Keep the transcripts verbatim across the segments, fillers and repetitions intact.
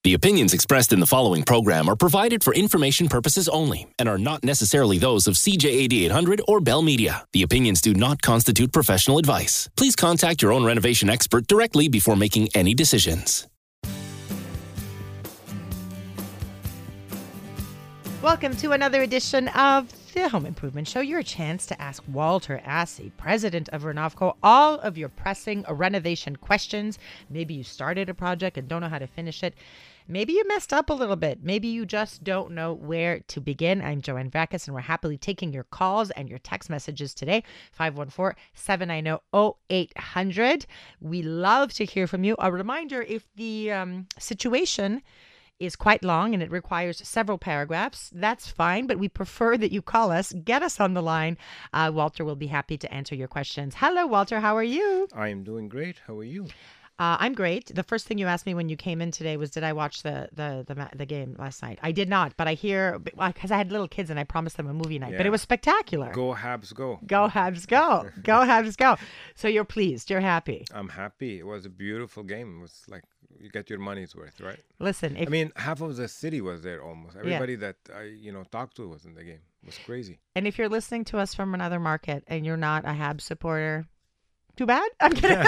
The opinions expressed in the following program are provided for information purposes only and are not necessarily those of C J eighty-eight hundred or Bell Media. The opinions do not constitute professional advice. Please contact your own renovation expert directly before making any decisions. Welcome to another edition of the Home Improvement Show. Your chance to ask Walter Assey, president of Renovco, all of your pressing renovation questions. Maybe you started a project and don't know how to finish it. Maybe you messed up a little bit. Maybe you just don't know where to begin. I'm Joanne Vacas, and we're happily taking your calls and your text messages today. five one four, seven nine zero, zero eight hundred. We love to hear from you. A reminder, if the um, situation is quite long and it requires several paragraphs, that's fine, but we prefer that you call us, get us on the line. Uh, Walter will be happy to answer your questions. Hello, Walter. How are you? I am doing great. How are you? Uh, I'm great. The first thing you asked me when you came in today was, did I watch the the the, ma- the game last night? I did not, but I hear, because I had little kids and I promised them a movie night, Yeah. but it was spectacular. Go Habs, go. Go Habs, go. Go Habs, go. So you're pleased. You're happy. I'm happy. It was a beautiful game. It was like you get your money's worth, right? Listen, if, I mean, half of the city was there almost. Everybody that I, you know, talked to was in the game. It was crazy. and if you're listening to us from another market and you're not a Habs supporter, too bad. I'm kidding.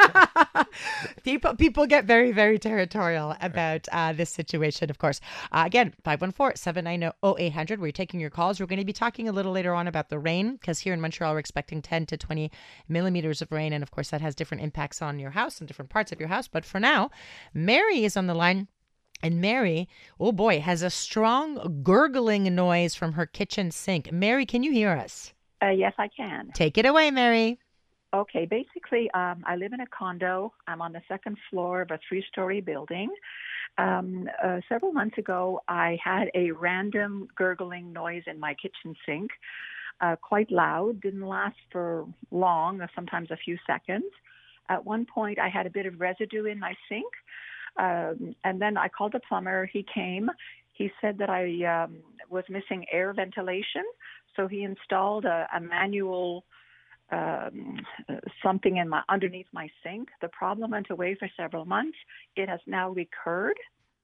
people, people get very, very territorial about uh, this situation, of course. Uh, again, five one four, seven nine zero, zero eight hundred. We're taking your calls. We're going to be talking a little later on about the rain, because here in Montreal, we're expecting ten to twenty millimeters of rain. And of course, that has different impacts on your house and different parts of your house. But for now, Mary is on the line. And Mary, oh boy, has a strong gurgling noise from her kitchen sink. Mary, can you hear us? Uh, yes, I can. Take it away, Mary. Okay, basically, um, I live in a condo. I'm on the second floor of a three-story building. Um, uh, several months ago, I had a random gurgling noise in my kitchen sink, uh, quite loud, didn't last for long, uh, sometimes a few seconds. At one point, I had a bit of residue in my sink, um, and then I called the plumber. He came. He said that I um, was missing air ventilation, so he installed a, a manual Um, something in my underneath my sink. The problem went away for several months. It has now recurred,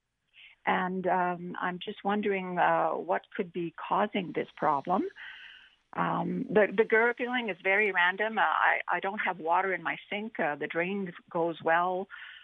and um, I'm just wondering uh, what could be causing this problem. Um, the, the gurgling is very random. Uh, I, I don't have water in my sink. Uh, the drain goes well,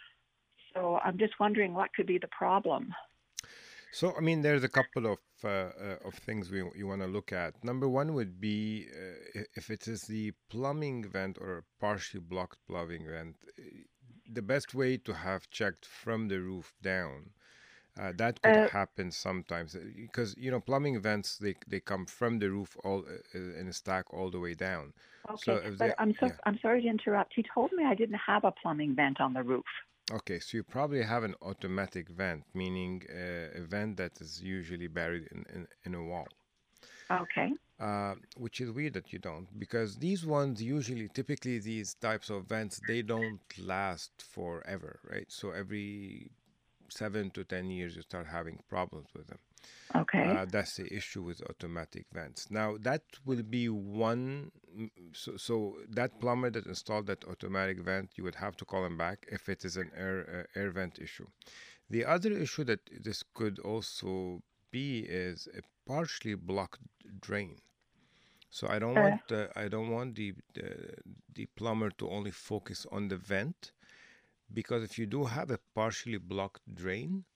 so I'm just wondering what could be the problem. So, I mean, there's a couple of uh, uh, of things we you want to look at. Number one would be uh, if it is the plumbing vent or a partially blocked plumbing vent, the best way to have checked from the roof down. Uh, that could Uh, happen sometimes because, you know, plumbing vents, they, they come from the roof all uh, in a stack all the way down. Okay, So if but they, I'm so yeah. I'm sorry to interrupt. He told me I didn't have a plumbing vent on the roof. Okay, so you probably have an automatic vent, meaning uh, a vent that is usually buried in, in, in a wall. Okay. Uh, which is weird that you don't, because these ones usually, typically these types of vents, they don't last forever, right? So every seven to ten years you start having problems with them. Okay. Uh, that's the issue with automatic vents. Now that will be one. mm, So, so that plumber that installed that automatic vent, you would have to call him back if it is an air uh, air vent issue. The other issue that this could also be is a partially blocked drain. So I don't Uh. want uh, I don't want the, the the plumber to only focus on the vent, because if you do have a partially blocked drain,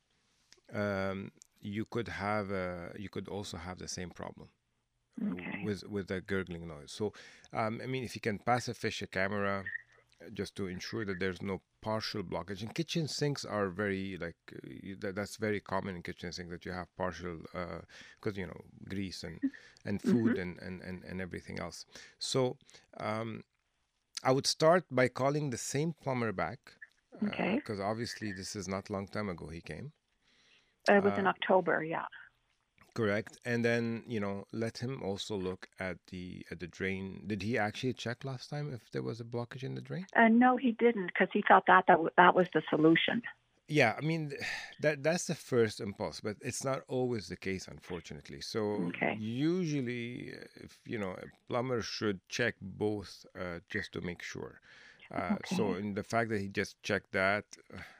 um, you could have a, you could also have the same problem uh, Okay. with with that gurgling noise. So, um, I mean, if you can pass a fish a camera uh, just to ensure that there's no partial blockage. And kitchen sinks are very like uh, you- that, that's very common in kitchen sinks that you have partial because you know grease and and food Mhm. and, and and and everything else. So, um, I would start by calling the same plumber back Okay. because obviously this is not long time ago he came. Uh, It was in Uh, October, yeah. Correct. And then, you know, let him also look at the at the drain. Did he actually check last time if there was a blockage in the drain? Uh, no, he didn't, because he thought that that, w- that was the solution. Yeah, I mean th- that that's the first impulse, but it's not always the case, unfortunately. So Okay. usually, uh, if you know, a plumber should check both uh, just to make sure. Uh, So Okay. in the fact that he just checked that, uh,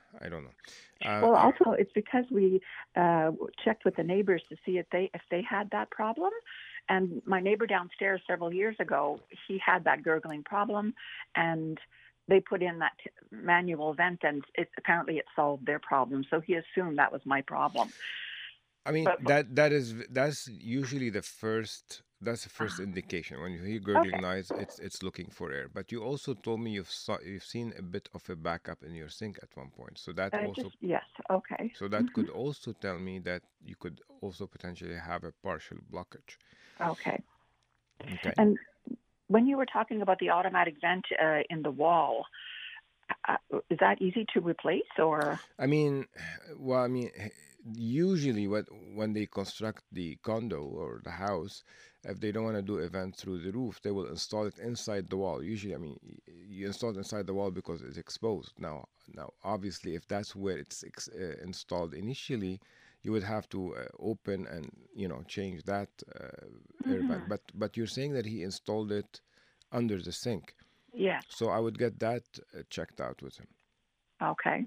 I don't know. Uh, Well, also it's because we uh, checked with the neighbors to see if they if they had that problem. And my neighbor downstairs several years ago, he had that gurgling problem, and they put in that t- manual vent, and it apparently it solved their problem. So he assumed that was my problem. I mean But- that that is that's usually the first that's the first indication when you hear gurgling Okay. noise. It's it's looking for air. But you also told me you've saw you've seen a bit of a backup in your sink at one point. So that Uh, also just, yes, okay. so that could also tell me that you could also potentially have a partial blockage. Okay. Okay. And when you were talking about the automatic vent uh, in the wall, uh, is that easy to replace, or? I mean, well, I mean, usually what when they construct the condo or the house, if they don't want to do a vent through the roof, they will install it inside the wall. Usually, I mean, you install it inside the wall because it's exposed. Now, now, obviously, if that's where it's ex- uh, installed initially, you would have to uh, open and you know change that uh, air vent. But but you're saying that he installed it under the sink, Yes. so I would get that uh, checked out with him. Okay.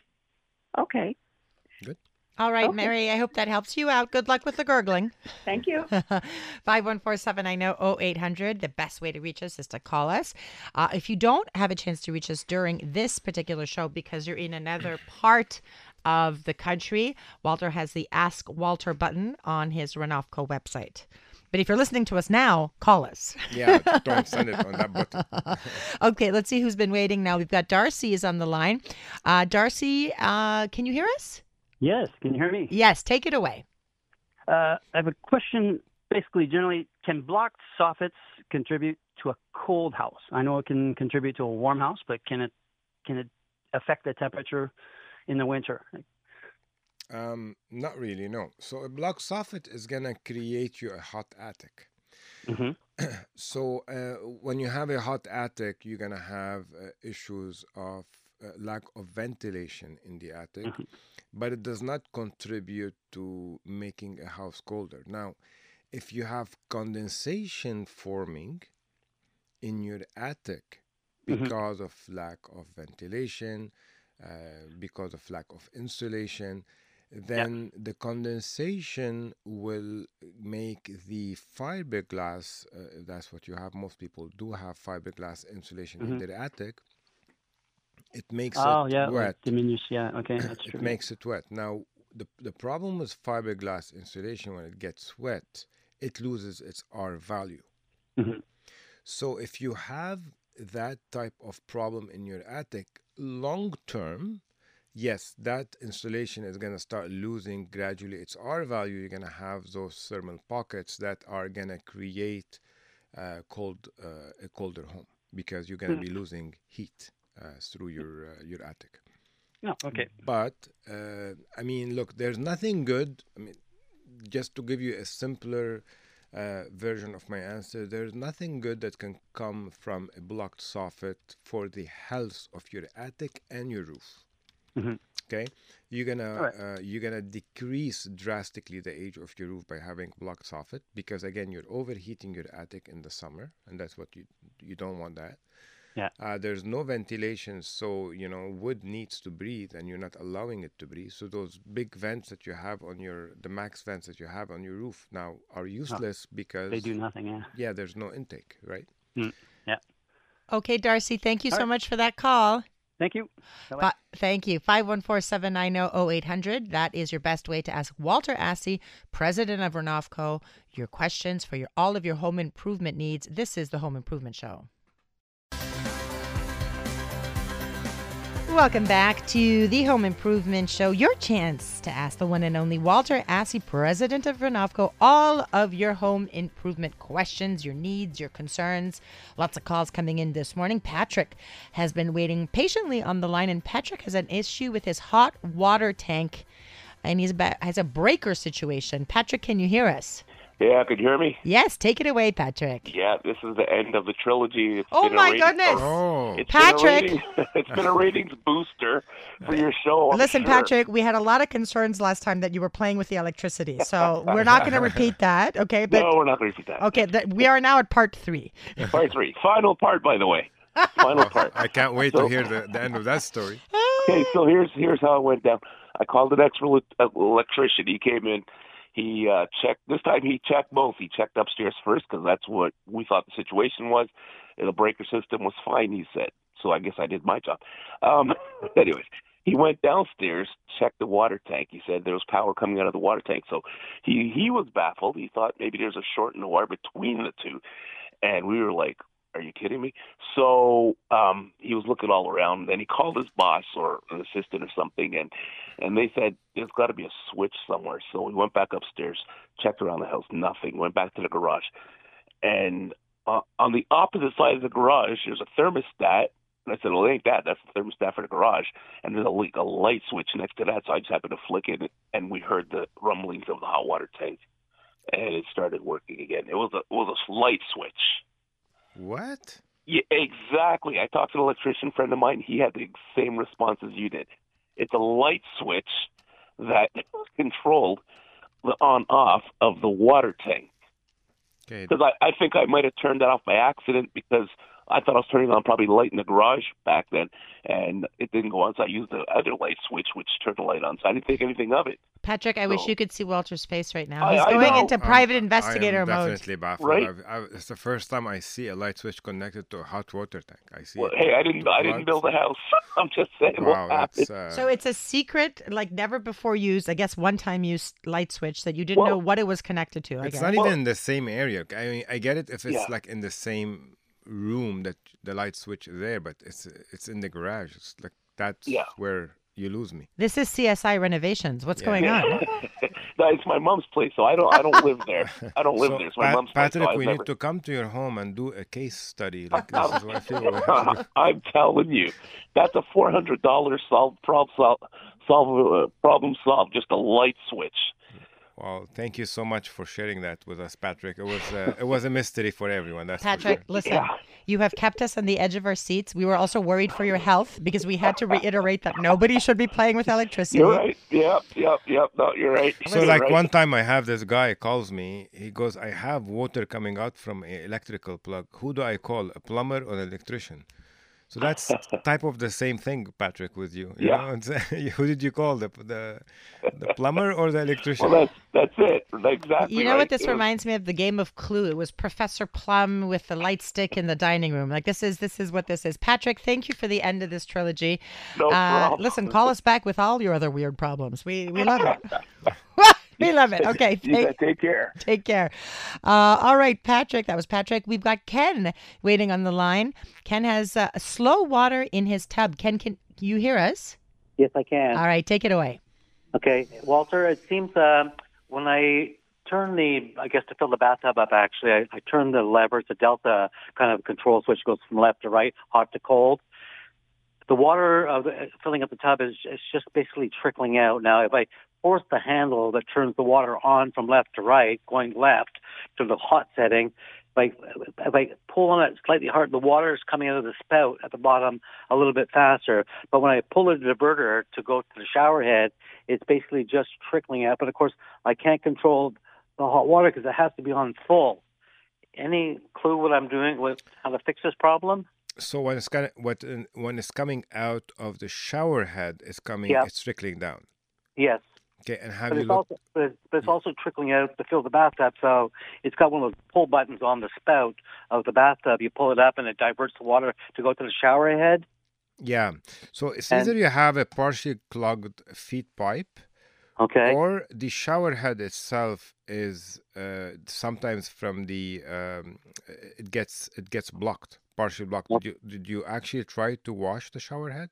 Okay. Good. All right, Okay. Mary, I hope that helps you out. Good luck with the gurgling. Thank you. five one four seven nine zero oh eight hundred. The best way to reach us is to call us. Uh, if you don't have a chance to reach us during this particular show because you're in another part of the country, Walter has the Ask Walter button on his Renofco website. But if you're listening to us now, call us. Yeah, don't send it on that button. Okay, let's see who's been waiting now. We've got Darcy is on the line. Uh, Darcy, uh, can you hear us? Yes, can you hear me? Yes, take it away. Uh, I have a question. Basically, generally, can blocked soffits contribute to a cold house? I know it can contribute to a warm house, but can it can it affect the temperature in the winter? Um, not really, no. So a block soffit is gonna create you a hot attic. hmm So uh, when you have a hot attic, you're gonna have uh, issues of uh, lack of ventilation in the attic, but it does not contribute to making a house colder. Now, if you have condensation forming in your attic because of lack of ventilation, uh, because of lack of insulation, then the condensation will make the fiberglass, uh, if that's what you have, most people do have fiberglass insulation in their attic, it makes Oh, it yeah, wet. like diminish. Yeah, okay, that's true. It makes it wet. Now, the, the problem with fiberglass insulation, when it gets wet, it loses its R value. Mhm. So if you have that type of problem in your attic, long term, yes, that insulation is going to start losing gradually its R value. You're going to have those thermal pockets that are going to create uh, cold, uh, a colder home because you're going to be losing heat uh, through your uh, your attic. No, okay. But uh, I mean, look, there's nothing good. I mean, just to give you a simpler uh, version of my answer, there's nothing good that can come from a blocked soffit for the health of your attic and your roof. Mhm. Okay, you're gonna Alright. uh, you're gonna decrease drastically the age of your roof by having blocked soffit because again you're overheating your attic in the summer, and that's what you you don't want that. Yeah. Uh, there's no ventilation, so you know wood needs to breathe, and you're not allowing it to breathe. So those big vents that you have on your the max vents that you have on your roof now are useless because They do nothing, yeah. yeah, there's no intake, right? Mm, yeah. Okay, Darcy, thank you All so right. much for that call. Thank you. Bye-bye. Fi- thank you. five one four seven nine zero oh eight hundred. That is your best way to ask Walter Assey, president of Renofco, your questions for your all of your home improvement needs. This is the Home Improvement Show. Welcome back to the Home Improvement Show. Your chance to ask the one and only Walter Assey, president of Renofco, all of your home improvement questions, your needs, your concerns. Lots of calls coming in this morning. Patrick has been waiting patiently on the line, and Patrick has an issue with his hot water tank, and he's about, has a breaker situation. Patrick, can you hear us? Yeah, could you hear me? Yes, take it away, Patrick. Yeah, this is the end of the trilogy. It's Oh been a my ratings- goodness. Oh, It's Patrick. Been a ratings, it's been a ratings booster for your show. I'm Listen, sure. Patrick, we had a lot of concerns last time that you were playing with the electricity, so we're not going to repeat that, okay? But No, we're not going to repeat that. okay, th- we are now at part three. Part three. Final part, by the way. Final part. I can't wait So- to hear the, the end of that story. Okay, so here's here's how it went down. I called an ex electrician. He came in. He uh, checked. This time he checked both. He checked upstairs first because that's what we thought the situation was. The breaker system was fine, he said. So I guess I did my job. Um, anyways, he went downstairs, checked the water tank. He said there was power coming out of the water tank. So he he was baffled. He thought maybe there's a short in the wire between the two. And we were like, are you kidding me? So um, he was looking all around. Then he called his boss or an assistant or something, and and they said there's got to be a switch somewhere. So we went back upstairs, checked around the house, nothing. Went back to the garage, and uh, on the opposite side of the garage, there's a thermostat. And I said, well, it ain't that. That's the thermostat for the garage. And there's a, like, a light switch next to that, so I just happened to flick it, and we heard the rumblings of the hot water tank, and it started working again. It was a it was a light switch. What? Yeah, exactly. I talked to an electrician friend of mine. He had the same response as you did. It's a light switch that controlled the on-off of the water tank. Okay. Because I, I think I might have turned that off by accident because I thought I was turning on probably light in the garage back then, and it didn't go on, so I used the other light switch, which turned the light on, so I didn't think anything of it. Patrick, I wish So- you could see Walter's face right now. I- He's I going know. into private Um, investigator I am mode. definitely baffled. Right? I've, I've, it's the first time I see a light switch connected to a hot water tank. I see. Well, it hey, I didn't I didn't plugged. build a house. I'm just saying Wow, what happened. that's uh, So it's a secret, like never before used, I guess one time used light switch that you didn't Well, know what it was connected to. I it's guess. not Well- even in the same area. I mean, I get it if it's Yeah. like in the same room that the light switch is there, but it's it's in the garage. It's like that's Yeah. where you lose me. This is C S I renovations. What's Yeah. going on? No, it's my mom's place, so I don't I don't live there. I don't live So, there. It's my Pat- mom's place. Patrick, so I've we never... need to come to your home and do a case study. Like this is what I feel. we have to do. I'm telling you, that's a four hundred dollars solve problem solve, solve uh, problem solved. Just a light switch. Well, thank you so much for sharing that with us, Patrick. It was uh, it was a mystery for everyone. That's for Patrick, sure. listen, Yeah. you have kept us on the edge of our seats. We were also worried for your health because we had to reiterate that nobody should be playing with electricity. You're right. Yep, yep, yep. No, you're right. So You're like right. one time I have this guy calls me. He goes, I have water coming out from an electrical plug. Who do I call? A plumber or an electrician? So that's type of the same thing, Patrick, with you. you Yeah. know? It's- Who did you call? The the, the plumber or the electrician? Well, that's that's it. Exactly. You know right. what this It was- reminds me of? The game of Clue. It was Professor Plum with the light stick in the dining room. Like this is this is what this is. Patrick, thank you for the end of this trilogy. No uh, problem. listen, call us back with all your other weird problems. We we love it. we love it. Okay, You thank, gotta take care. take care. Uh, all right, Patrick. That was Patrick. We've got Ken waiting on the line. Ken has uh, slow water in his tub. Ken, can you hear us? Yes, I can. All right, take it away. Okay, Walter, it seems uh, when I turn the, I guess to fill the bathtub up, actually, I, I turn the lever, it's a delta kind of control switch, goes from left to right, hot to cold. The water of the, filling up the tub is, is just basically trickling out. Now, if I force the handle that turns the water on from left to right, going left to the hot setting, if I, if I pull on it slightly hard, the water is coming out of the spout at the bottom a little bit faster. But when I pull the diverter to go to the shower head, it's basically just trickling out. But of course, I can't control the hot water because it has to be on full. Any clue what I'm doing with how to fix this problem? So when it's kind of, what uh, when it's coming out of the shower head, it's coming, Yeah. it's trickling down. Yes. Okay, and have But you it's, looked? also, but, it's, but it's also trickling out to fill the bathtub. So it's got one of those pull buttons on the spout of the bathtub. You pull it up and it diverts the water to go to the shower head. Yeah. So it's And- either you have a partially clogged feed pipe, Okay. or the shower head itself is uh, sometimes from the um, it gets it gets blocked, partially blocked. Did you did you actually try to wash the shower head?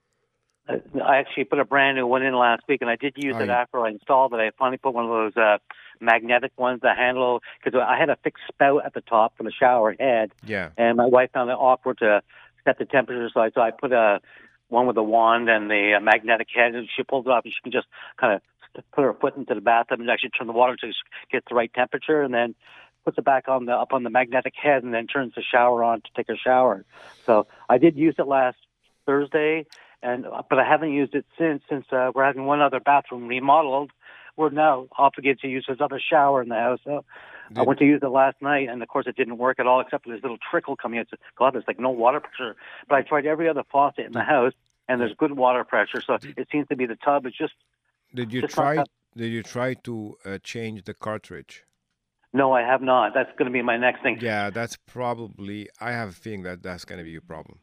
Uh, I actually put a brand new one in last week, and I did use Oh, it yeah. after I installed it. I finally put one of those uh, magnetic ones that handle, because I had a fixed spout at the top for the shower head, Yeah. and my wife found it awkward to set the temperature, so I, so I put a one with the wand and the uh, magnetic head, and she pulls it off, and she can just kind of put her foot into the bathtub and actually turn the water to get the right temperature, and then puts it back on the up on the magnetic head, and then turns the shower on to take a shower. So I did use it last Thursday, and but I haven't used it since since uh, we're having one other bathroom remodeled, we're now obligated to use this other shower in the house. So I Did- went to use it last night, and of course it didn't work at all, except for this little trickle coming out. God, there's like no water pressure. But I tried every other faucet in the house, and there's good water pressure. So it seems to be the tub is just. Did you Just not try? that- Did you try to uh, change the cartridge? No, I have not. That's going to be my next thing. Yeah, that's probably. I have a feeling that that's going to be a problem.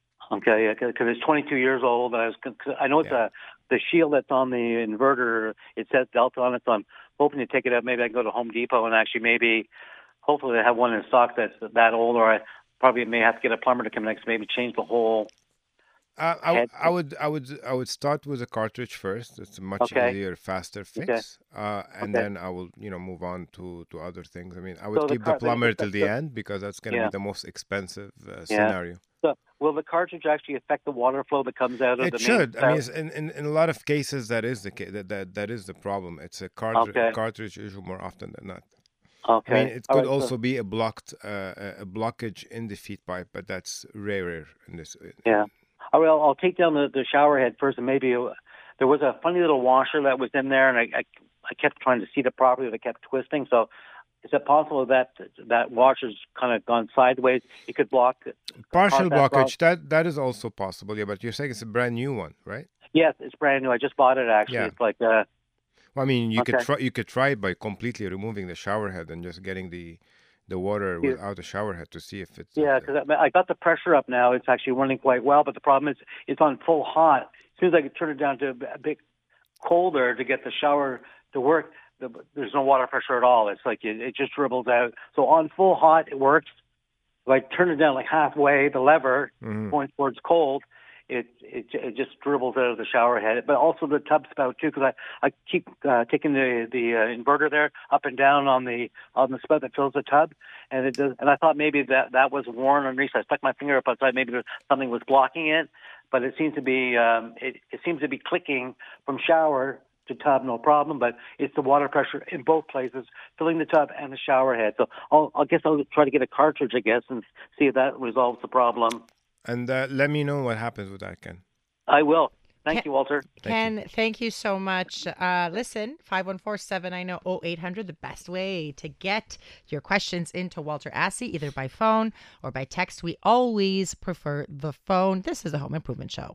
Okay, because it's twenty-two years old. And I was, cause I know it's Yeah. a the shield that's on the inverter. It says Delta on it, so I'm hoping to take it out. Maybe I can go to Home Depot and actually maybe, hopefully, they have one in stock that's that old. Or I probably may have to get a plumber to come next, maybe change the whole. Uh, I, Head- I would I would I would start with a cartridge first. It's a much Okay. easier, faster fix, Okay. uh, and Okay. then I will you know move on to, to other things. I mean, I would So the keep car- the the- plumber the- till the the- end because that's going to Yeah. be the most expensive uh, scenario. So will the cartridge actually affect the water flow that comes out of It the should. main? I mean, it's in, in in a lot of cases that is the ca- that that, that is the problem. It's a cartridge Okay. cartridge issue more often than not. okay. I mean, it All could right, so- also be a blocked uh, a- a blockage in the feed pipe, but that's rarer in this. Yeah. All right, I'll, I'll take down the, the shower head first, and maybe uh, there was a funny little washer that was in there, and I, I, I kept trying to seat it properly, but it kept twisting. So, is it possible that that washer's kind of gone sideways? It could block. Partial cause that problem? blockage, that that is also possible. Yeah, but you're saying it's a brand new one, right? Yes, it's brand new. I just bought it actually. Yeah. It's like uh, Well, I mean, you could Okay. try you could try it by completely removing the shower head and just getting the the water Yeah. without the shower head to see if it's yeah, uh, because I, I got the pressure up now. It's actually running quite well, but the problem is it's on full hot. As soon as I could turn it down to a bit colder to get the shower to work, the, there's no water pressure at all. It's like it, it just dribbles out. So on full hot, it works. If I turn it down like halfway, the lever Mhm. points towards cold. It, it it just dribbles out of the shower head, but also the tub spout too. Because I, I keep uh, taking the the uh, inverter there up and down on the on the spout that fills the tub, and it does. And I thought maybe that that was worn underneath. So I stuck my finger up outside. Maybe there, something was blocking it, but it seems to be um, it, it seems to be clicking from shower to tub, no problem. But it's the water pressure in both places, filling the tub and the shower head. So I'll, I guess I'll try to get a cartridge, I guess, and see if that resolves the problem. and uh, let me know what happens with that, Ken. I will. Thank Ken- you, Walter. Ken, thank you so much. Uh, listen, five one four, seven nine zero, zero eight hundred, the best way to get your questions into Walter Assey, either by phone or by text. We always prefer the phone. This is a Home Improvement Show.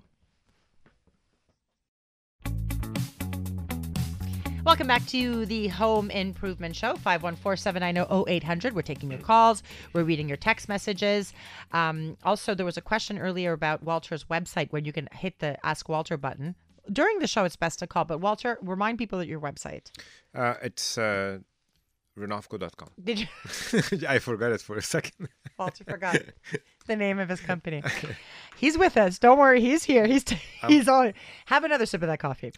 Welcome back to the Home Improvement Show, five one four, seven nine zero, zero eight hundred. We're taking your calls. We're reading your text messages. Um, also, there was a question earlier about Walter's website where you can hit the Ask Walter button. During the show, it's best to call. But Walter, remind people at your website. Uh, it's uh, Renofco dot com. Did you? I forgot it for a second. Walter forgot the name of his company. He's with us. Don't worry. He's here. He's t- he's on. Have another sip of that coffee.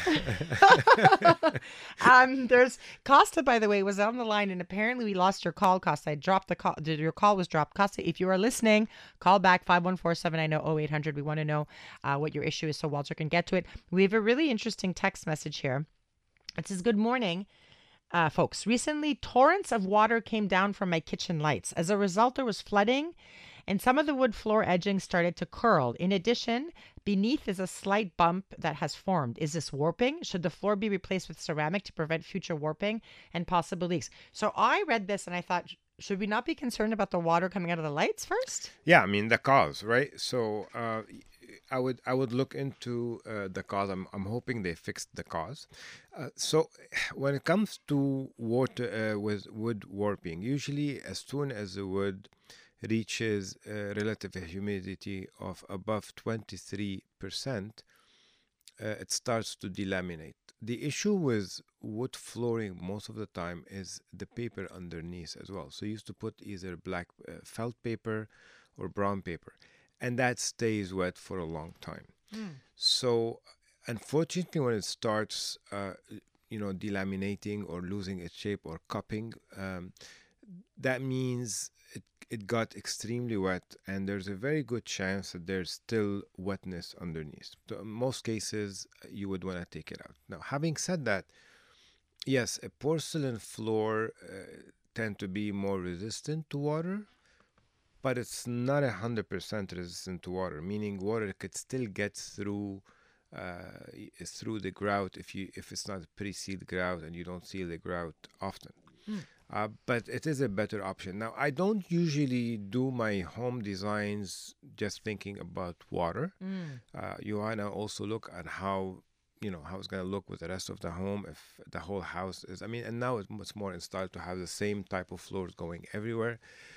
um, there's Costa, by the way, was on the line, and apparently we lost your call, Costa. I dropped the call. Your call was dropped. Costa, if you are listening, call back five one four, seven nine zero, zero eight hundred. We want to know uh, what your issue is so Walter can get to it. We have a really interesting text message here. It says, good morning. Uh, folks, recently torrents of water came down from my kitchen lights. As a result, there was flooding and some of the wood floor edging started to curl. In addition, beneath is a slight bump that has formed. Is this warping? Should the floor be replaced with ceramic to prevent future warping and possible leaks? So I read this and I thought, should we not be concerned about the water coming out of the lights first? Yeah, I mean the cause, right? So uh, I would I would look into uh, the cause. I'm I'm hoping they fixed the cause. Uh, so when it comes to water uh, with wood warping, usually as soon as the wood reaches a relative humidity of above twenty-three percent, uh, it starts to delaminate. The issue with wood flooring most of the time is the paper underneath as well. So you used to put either black uh, felt paper or brown paper, and that stays wet for a long time. Mm. So unfortunately, when it starts, uh, you know, delaminating or losing its shape or cupping, um, that means it, it got extremely wet, and there's a very good chance that there's still wetness underneath. So in most cases, you would want to take it out. Now, having said that, yes, a porcelain floor uh, tend to be more resistant to water, but it's not one hundred percent resistant to water, meaning water could still get through uh, is through the grout if you if it's not a pre-sealed grout and you don't seal the grout often. Mm. Uh, but it is a better option. Now, I don't usually do my home designs just thinking about water. Mm. Uh, you want to also look at how, you know, how it's going to look with the rest of the home. If the whole house is, I mean, and now it's much more in style to have the same type of floors going everywhere.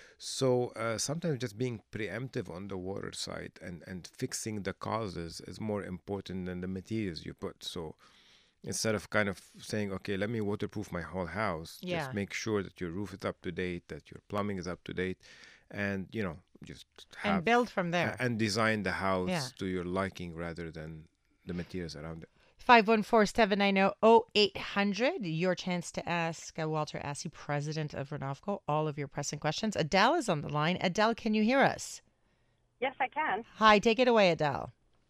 So uh, sometimes just being preemptive on the water side and, and fixing the causes is more important than the materials you put. So instead of kind of saying, okay, let me waterproof my whole house, Yeah. just make sure that your roof is up to date, that your plumbing is up to date, and, you know, just have... And build from there. a- And design the house Yeah. to your liking rather than the materials around it. five one four, seven nine zero, zero eight hundred. Your chance to ask uh, Walter Assey, president of Renofco, all of your pressing questions. Adele is on the line. Adele, can you hear us? Yes, I can. Hi, take it away, Adele.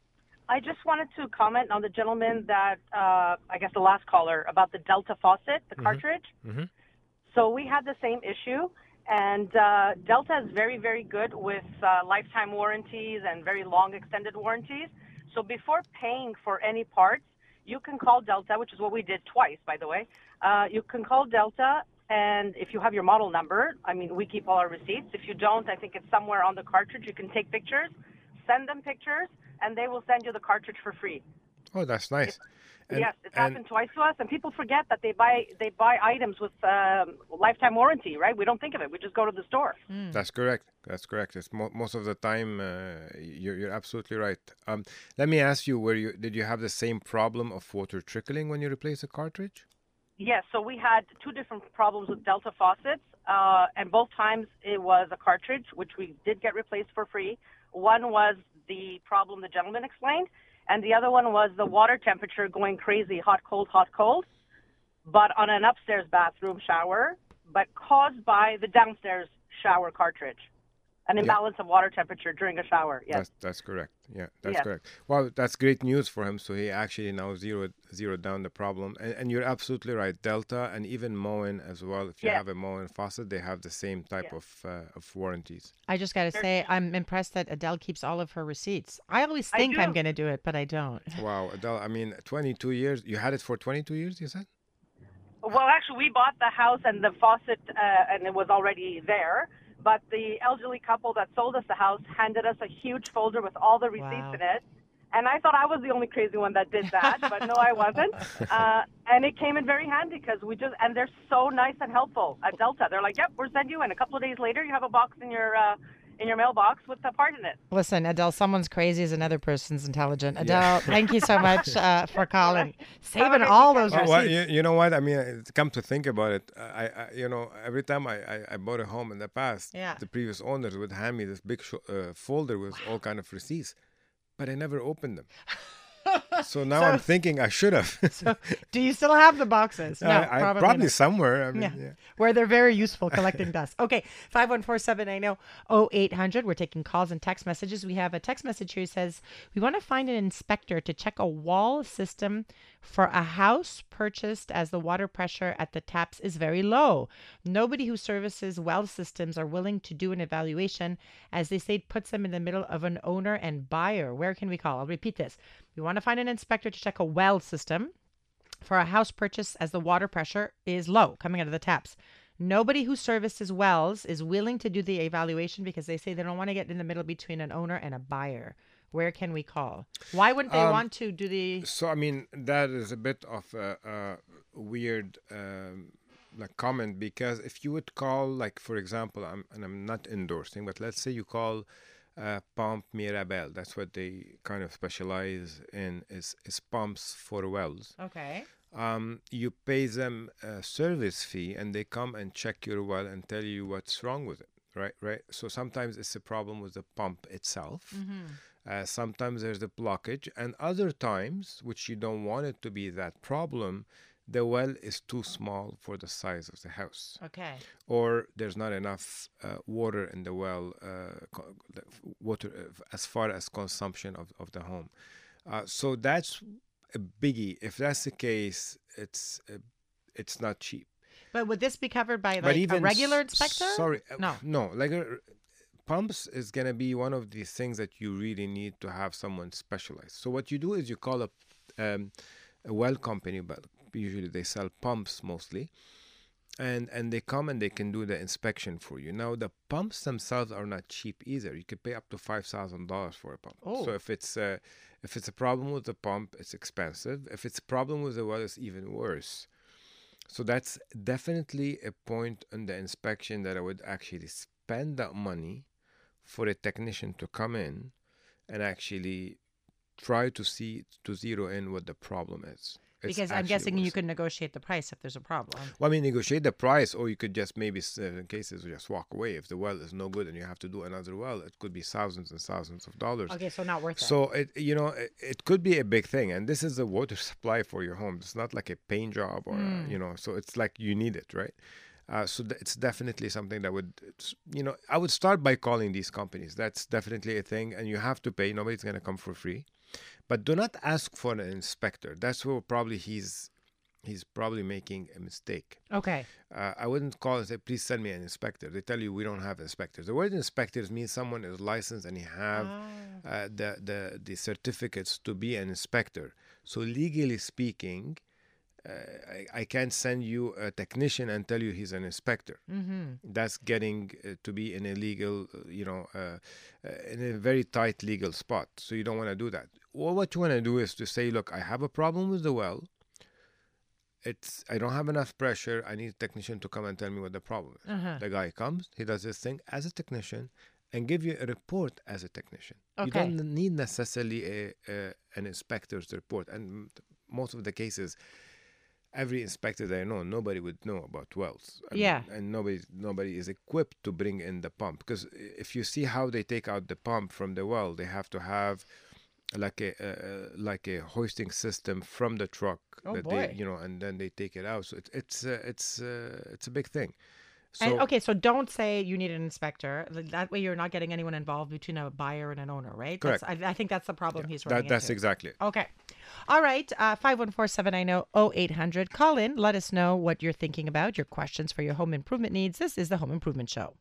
I just wanted to comment on the gentleman that, uh, I guess the last caller, about the Delta faucet, the cartridge. Mhm. So we had the same issue, and uh, Delta is very, very good with uh, lifetime warranties and very long extended warranties. So before paying for any parts, you can call Delta, which is what we did twice, by the way. Uh, you can call Delta, and if you have your model number, I mean, we keep all our receipts. If you don't, I think it's somewhere on the cartridge. You can take pictures, send them pictures, and they will send you the cartridge for free. Oh, that's nice. And- yes, it's and- happened twice to us, and people forget that they buy they buy items with um, lifetime warranty, right? We don't think of it. We just go to the store. That's correct. That's correct. It's mo- most of the time uh, you're you're absolutely right. Um, let me ask you, were you did you have the same problem of water trickling when you replace a cartridge? Yes, so we had two different problems with Delta faucets, uh, and both times it was a cartridge, which we did get replaced for free. One was the problem the gentleman explained, and the other one was the water temperature going crazy, hot, cold, hot, cold, but on an upstairs bathroom shower, but caused by the downstairs shower cartridge. An imbalance of water temperature during a shower, yes. That's that's correct. Yeah, that's Yes. correct. Well, that's great news for him. So he actually now zeroed zeroed down the problem. And, and you're absolutely right. Delta and even Moen as well. If you Yeah. have a Moen faucet, they have the same type Yeah. of uh, of warranties. I just got to say, I'm impressed that Adele keeps all of her receipts. I always I think I'm do. going to do it, but I don't. Wow, Adele. I mean, twenty-two years. You had it for twenty-two years. You said. Well, actually, we bought the house and the faucet, uh, and it was already there. But the elderly couple that sold us the house handed us a huge folder with all the receipts Wow. in it. And I thought I was the only crazy one that did that, but no, I wasn't. Uh, and it came in very handy because we just, and they're so nice and helpful at Delta. They're like, yep, we'll send you. And a couple of days later, you have a box in your uh, in your mailbox with the part in it. Listen, Adele, someone's crazy is another person's intelligent. Adele, thank you so much uh, for calling. Saving great all weekend. those Oh, receipts. well, you, you know what? I mean, it's come to think about it, I, I you know, every time I, I, I bought a home in the past, Yeah. the previous owners would hand me this big sh- uh, folder with all kind of receipts, but I never opened them. So now I'm So- thinking I should have. So, do you still have the boxes? No, I, I, probably, probably not. somewhere. I mean, Yeah. yeah. Where they're very useful collecting dust. Okay, five one four, seven nine zero, zero eight hundred. We're taking calls and text messages. We have a text message here that says, we want to find an inspector to check a wall system for a house purchased as the water pressure at the taps is very low. Nobody who services well systems are willing to do an evaluation, as they say it puts them in the middle of an owner and buyer. Where can we call? I'll repeat this. We want to find an inspector to check a well system for a house purchase as the water pressure is low coming out of the taps. Nobody who services wells is willing to do the evaluation because they say they don't want to get in the middle between an owner and a buyer. Where can we call? Why wouldn't they Um, want to do the... So I mean, that is a bit of a, a weird um, like comment, because if you would call, like for example, I'm and I'm not endorsing, but let's say you call uh, Pump Mirabel. That's what they kind of specialize in, is is pumps for wells. Okay. Um, you pay them a service fee, and they come and check your well and tell you what's wrong with it. Right, right. So sometimes it's a problem with the pump itself. Uh, sometimes there's a blockage, and other times, which you don't want it to be that problem, the well is too small for the size of the house, Okay. or there's not enough uh, water in the well, uh, co- the f- water uh, as far as consumption of, of the home. Uh, so that's a biggie. If that's the case, it's uh, it's not cheap. But would this be covered by But like even a regular s- inspector? Sorry, uh, No. no, like a pumps is going to be one of these things that you really need to have someone specialized. So what you do is you call up um, a well company, but usually they sell pumps mostly, and and they come and they can do the inspection for you. Now the pumps themselves are not cheap either. You could pay up to five thousand dollars for a pump. Oh. So if it's uh, if it's a problem with the pump, it's expensive. If it's a problem with the well, it's even worse. So that's definitely a point on the inspection that I would actually spend that money for a technician to come in and actually try to see to zero in what the problem is. It's Because I'm actually guessing you worse. could negotiate the price if there's a problem. Well, I mean, negotiate the price, or you could just maybe, in cases, just walk away. If the well is no good and you have to do another well, it could be thousands and thousands of dollars. Okay, so not worth it. So it, you know, it, it could be a big thing, and this is the water supply for your home. It's not like a paint job, or uh, you know, so it's like you need it, right? Uh, so th- it's definitely something that would, it's, you know, I would start by calling these companies. That's definitely a thing, and you have to pay. Nobody's gonna come for free, but do not ask for an inspector. That's where probably he's. He's probably making a mistake. Okay. Uh, I wouldn't call and say, please send me an inspector. They tell you we don't have inspectors. The word inspectors means someone is licensed and he have Ah. uh, the, the, the certificates to be an inspector. So legally speaking, uh, I, I can't send you a technician and tell you he's an inspector. Mm-hmm. That's getting uh, to be in a legal, uh, you know, uh, uh, in a very tight legal spot. So you don't want to do that. Well, what you want to do is to say, look, I have a problem with the well. It's I don't have enough pressure. I need a technician to come and tell me what the problem is. Uh-huh. The guy comes, he does his thing as a technician, and give you a report as a technician. You Okay. don't need necessarily a, a an inspector's report. And most of the cases, every inspector that I know, nobody would know about wells. And, Yeah. and nobody nobody is equipped to bring in the pump, because if you see how they take out the pump from the well, they have to have like a uh, like a hoisting system from the truck Oh, that boy. they you know and then they take it out. So it, it's uh, it's uh, it's a big thing. So And, okay, so don't say you need an inspector. Like, that way you're not getting anyone involved between a buyer and an owner, right? Correct. That's, I, I think that's the problem he's that, running that's into. exactly it. Okay. All right. Uh, five one four, seven nine zero, zero eight hundred. Call in. Let us know what you're thinking about, your questions for your home improvement needs. This is the Home Improvement Show.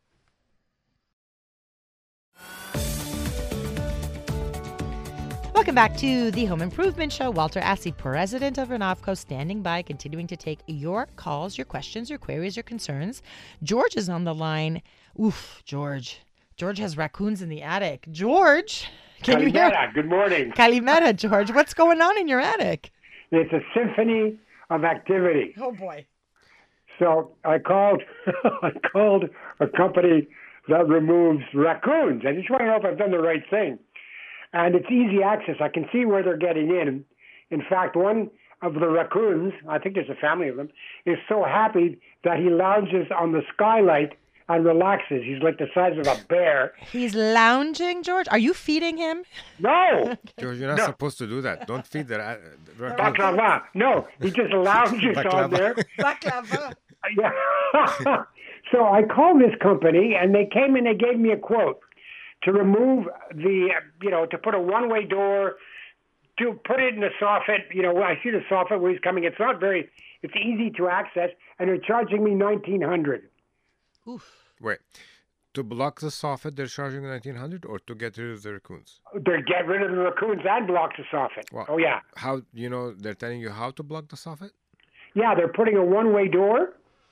Welcome back to the Home Improvement Show. Walter Assey, president of Renovco, standing by, continuing to take your calls, your questions, your queries, your concerns. George is on the line. Oof, George. George has raccoons in the attic. George, can you hear? Kalimera, good morning. Kalimera, George. What's going on in your attic? It's a symphony of activity. Oh, boy. So I called I called a company that removes raccoons. I just want to know if I've done the right thing. And it's easy access. I can see where they're getting in. In fact, one of the raccoons, I think there's a family of them, is so happy that he lounges on the skylight and relaxes. He's like the size of a bear. He's lounging, George. Are you feeding him? No! George, you're not No. supposed to do that. Don't feed the, uh, the raccoons. Baklava. No, he just lounges on Baklava. there. Baklava. Yeah. So I called this company, and they came and they gave me a quote to remove the, you know, to put a one-way door, to put it in the soffit. You know, I see the soffit where he's coming. It's not very, it's easy to access, and they're charging me nineteen hundred dollars. Oof. Wait, to block the soffit, they're charging nineteen hundred dollars, or to get rid of the raccoons? They get rid of the raccoons and block the soffit. Well, Oh, yeah. How, you know, they're telling you how to block the soffit? Yeah, they're putting a one-way door.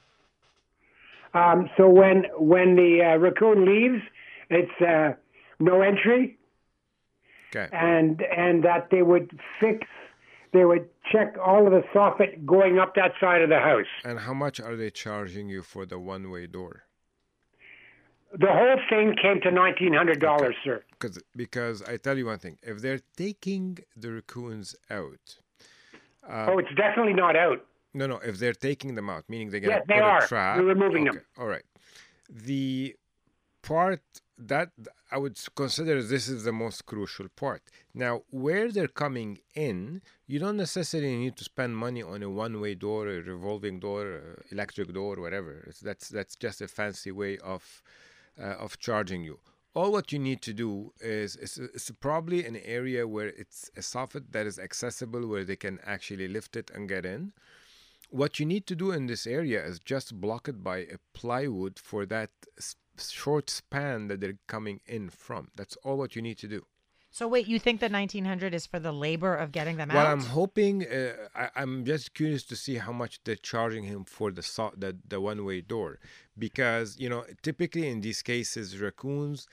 Um, so when when the uh, raccoon leaves, it's uh, no entry, Okay. and and that they would fix, they would check all of the soffit going up that side of the house. And how much are they charging you for the one-way door? The whole thing came to nineteen hundred dollars, sir. Because because I tell you one thing, if they're taking the raccoons out, uh, Oh, it's definitely not out. no, no, if they're taking them out, meaning they're gonna Yes, they put are. a trap, They're removing them. okay, all right. The part that I would consider this is the most crucial part. Now, where they're coming in, you don't necessarily need to spend money on a one-way door, a revolving door, a electric door, whatever. It's, that's that's just a fancy way of uh, of charging you. All what you need to do is it's, it's probably an area where it's a soffit that is accessible, where they can actually lift it and get in. What you need to do in this area is just block it by a plywood for that short span that they're coming in from. That's all what you need to do. So wait, you think the nineteen hundred is for the labor of getting them Well, out? I'm hoping. Uh, I, I'm just curious to see how much they're charging him for the so- the, the one-way door, because you know typically in these cases raccoons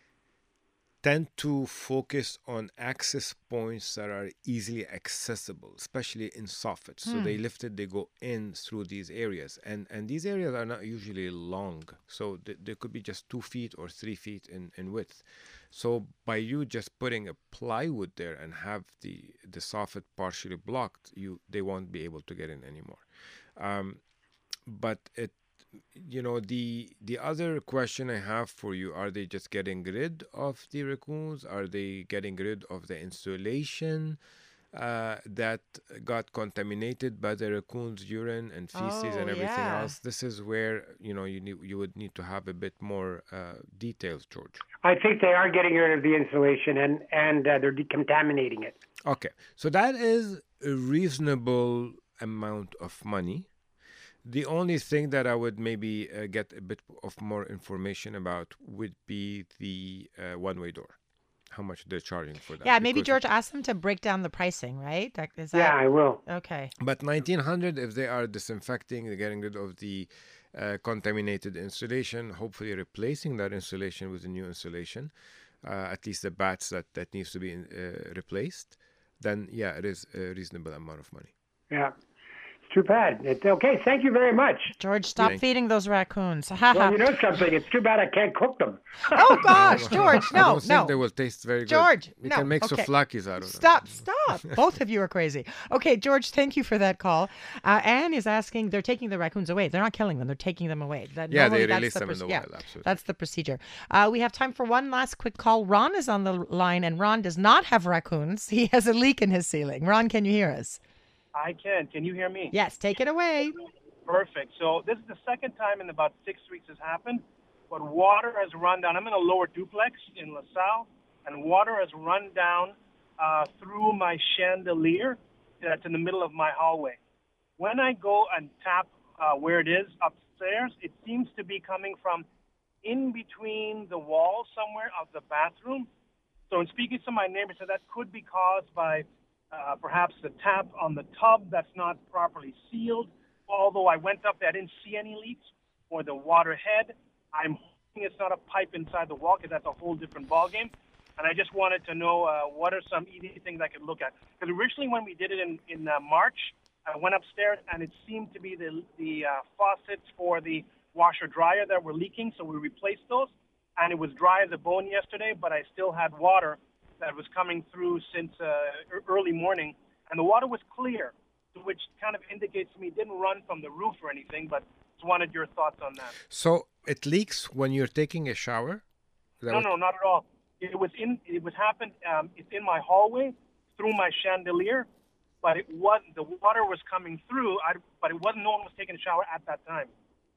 tend to focus on access points that are easily accessible, especially in soffits. So they lift it, they go in through these areas, and and these areas are not usually long, so th- they could be just two feet or three feet in, in width. So by you just putting a plywood there and have the the soffit partially blocked, you they won't be able to get in anymore. Um, but it you know the the other question I have for you, are they just getting rid of the raccoons? Are they getting rid of the insulation uh, that got contaminated by the raccoons' urine and feces Oh, and everything yeah. else? This is where you know you need, you would need to have a bit more uh, details, George. I think they are getting rid of the insulation and and uh, they're decontaminating it. Okay, so that is a reasonable amount of money. The only thing that I would maybe uh, get a bit of more information about would be the uh, one-way door. How much they're charging for that. Yeah, maybe because George asked them to break down the pricing, right? That, is that... Yeah, I will. Okay. But nineteen hundred, if they are disinfecting, they're getting rid of the uh, contaminated insulation, hopefully replacing that insulation with a new insulation, uh, at least the bats that, that needs to be uh, replaced, then yeah, it is a reasonable amount of money. Yeah. It's too bad. It's, okay, thank you very much. George, stop Thank- feeding those raccoons. Well, you know something? It's too bad I can't cook them. Oh, gosh, George, I no, don't think no. they will taste very good. George, we no, can make okay. souvlakis out of them. Stop, stop. Both of you are crazy. Okay, George, thank you for that call. Uh, Anne is asking, they're taking the raccoons away. They're not killing them. They're taking them away. That, Yeah, normally they that's release the them in proce- the yeah, wild, absolutely. That's the procedure. Uh, we have time for one last quick call. Ron is on the line, and Ron does not have raccoons. He has a leak in his ceiling. Ron, can you hear us? I can. Can you hear me? Yes, take it away. Perfect. So this is the second time in about six weeks has happened, but water has run down. I'm in a lower duplex in LaSalle, and water has run down uh, through my chandelier that's in the middle of my hallway. When I go and tap uh, where it is upstairs, it seems to be coming from in between the walls somewhere of the bathroom. So in speaking to my neighbor, so that could be caused by uh, perhaps the tap on the tub that's not properly sealed. Although I went up there, I didn't see any leaks, or the water head. I'm hoping it's not a pipe inside the wall, because that's a whole different ballgame. And I just wanted to know uh, what are some easy things I could look at. Because originally when we did it in, in uh, March, I went upstairs, and it seemed to be the, the uh, faucets for the washer-dryer that were leaking, so we replaced those. And it was dry as a bone yesterday, but I still had water that was coming through since uh, early morning. And the water was clear, which kind of indicates to me it didn't run from the roof or anything, but just wanted your thoughts on that. So it leaks when you're taking a shower? Is that No, what- no, not at all. It was in. It was happened. Um, it's in my hallway through my chandelier, but it was the water was coming through. I, but it wasn't. No one was taking a shower at that time.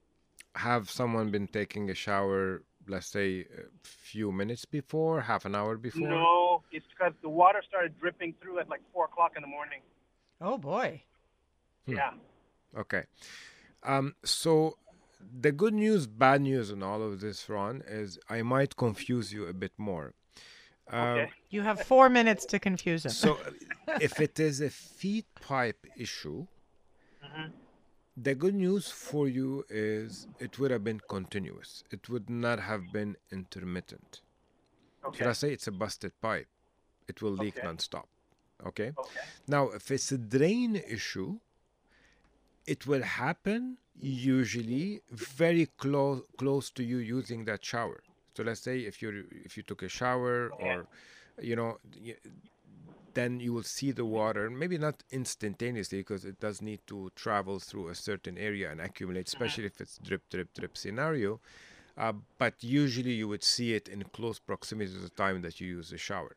Have someone been taking a shower, let's say, a few minutes before, half an hour before? No, it's because the water started dripping through at like four o'clock in the morning. Oh, boy. Hmm. Yeah. Okay. Um, so the good news, bad news in all of this, Ron, is I might confuse you a bit more. Um, Okay. You have four minutes to confuse him. So if it is a feed pipe issue, Mhm. the good news for you is it would have been continuous. It would not have been intermittent. Okay. Should I say it's a busted pipe? It will leak Okay. nonstop. Okay? Okay. Now, if it's a drain issue, it will happen usually very close close to you using that shower. So let's say if you if you took a shower or you know y- then you will see the water, maybe not instantaneously because it does need to travel through a certain area and accumulate, especially if it's drip drip drip scenario. Uh, but usually you would see it in close proximity to the time that you use the shower.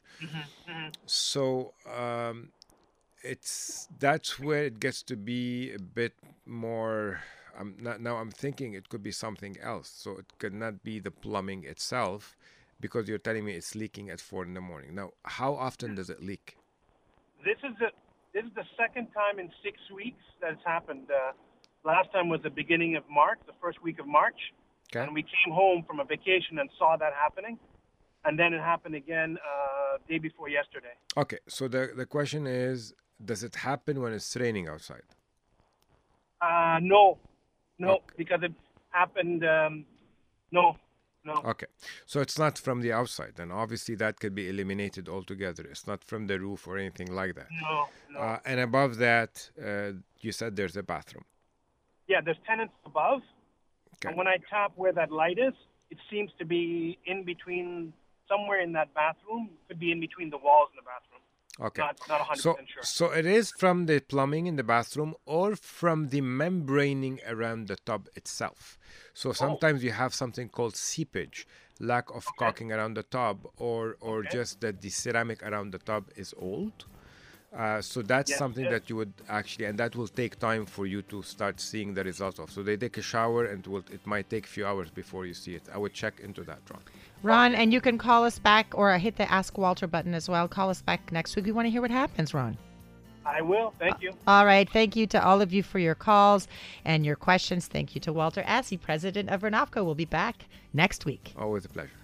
So um, it's that's where it gets to be a bit more. I'm not, now I'm thinking it could be something else. So it could not be the plumbing itself, because you're telling me it's leaking at four in the morning. Now, how often does it leak? This is the this is the second time in six weeks that it's happened. Uh, last time was the beginning of March, the first week of March, Okay. And we came home from a vacation and saw that happening. And then it happened again uh, day before yesterday. Okay, so the, the question is, does it happen when it's raining outside? Uh, no, no, Okay. because it happened, um, no, no. Okay, so it's not from the outside, then obviously that could be eliminated altogether. It's not from the roof or anything like that. No, no. Uh, and above that, uh, you said there's a bathroom. Yeah, there's tenants above. Okay. And when I tap where that light is, it seems to be in between, somewhere in that bathroom. Could be in between the walls in the bathroom. Okay. Not, not one hundred So, percent sure. so it is from the plumbing in the bathroom or from the membraning around the tub itself. So sometimes you have something called seepage, lack of caulking around the tub, or or Okay. just that the ceramic around the tub is old. Uh, so that's Yes, something yes. that you would actually, and that will take time for you to start seeing the results of. So they take a shower, and it will it might take a few hours before you see it. I would check into that, Ron. Ron, and you can call us back or hit the Ask Walter button as well. Call us back next week. We want to hear what happens, Ron. I will. Thank you. All right. Thank you to all of you for your calls and your questions. Thank you to Walter Assey, president of Renofco. We'll be back next week. Always a pleasure.